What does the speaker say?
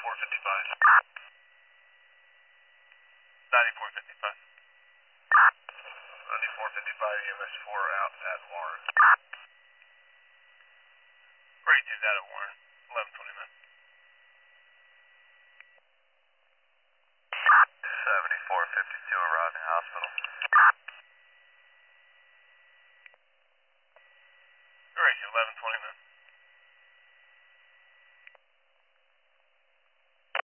9455. 9455 EMS 4 out at Warren. Great, is that at Warren? 1129. 7452 arriving hospital.